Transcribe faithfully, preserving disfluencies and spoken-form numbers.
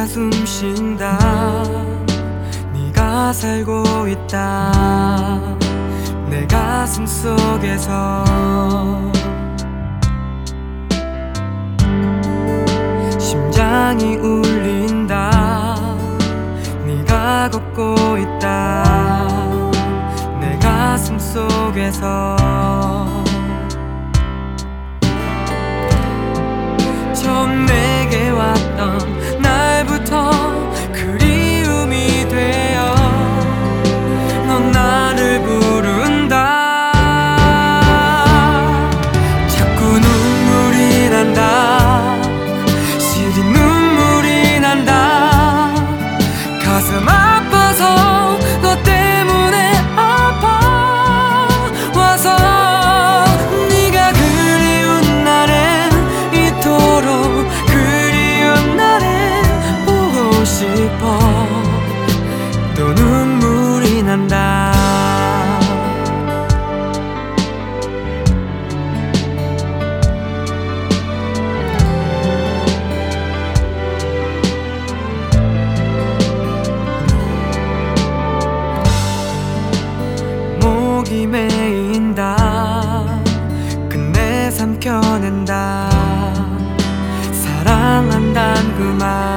네가 숨쉰다. 네가 살고 있다. 내 가슴 속에서 심장이 울린다. 네가 걷고 있다. 내 가슴 속에서 처음 내게 왔던 날부터 그리움이 되어 넌 나를 부른다. 자꾸 눈물이 난다. 시린 눈물이 난다. 가슴 아파서 너 때문에 아파와서 네가 그리운 날엔 이토록 그리운 날엔 보고 싶어. 또 눈물이 난다. 목이 메인다. 끝내 삼켜낸다. 사랑한단 그 말